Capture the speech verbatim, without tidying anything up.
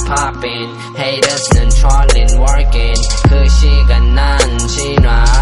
popping. Haters 는 trolling working. 그 시간 난 진화